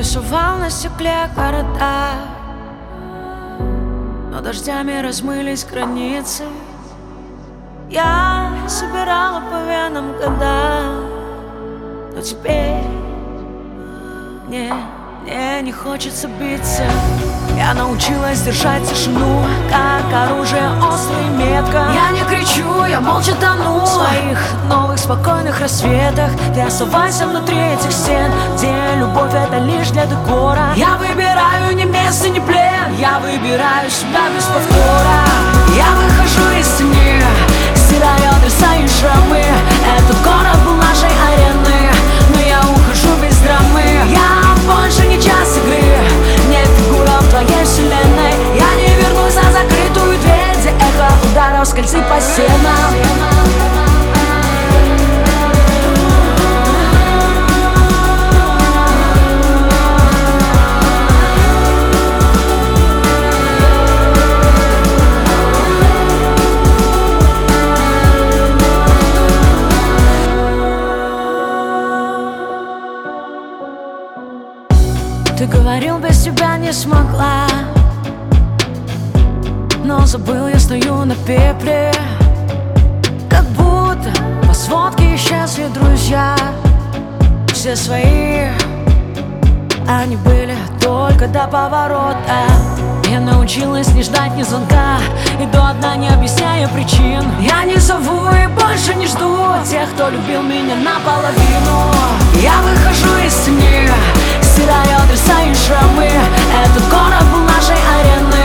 рисовал на стекле города, но дождями размылись границы. Я собирала по венам года, но теперь мне не хочется биться. Я научилась держать тишину, как оружие остро и метко. Я не кричу, я молча тону в своих новых спокойных рассветах. Ты оставайся внутри этих стен, где любовь — это лишь для декора. Я выбираю не место, не плен, я выбираю себя без повтора. Я выхожу из тени, стираю адреса и шрамы. Этот город был нашей ареной, но я ухожу без драмы. Я больше не час игры, нет фигура в твоей вселенной. Я не вернусь за закрытую дверь, где эхо ударов скользит по стенам. Ты говорил, без тебя не смогла, но забыл, я стою на пепле. Как будто по сводке исчезли друзья. Все свои, они были только до поворота. Я научилась не ждать ни звонка, иду одна, не объясняя причин. Я не зову и больше не жду тех, кто любил меня наполовину. Я выхожу из тени, стираю адреса и шрамы. Этот город был нашей ареной,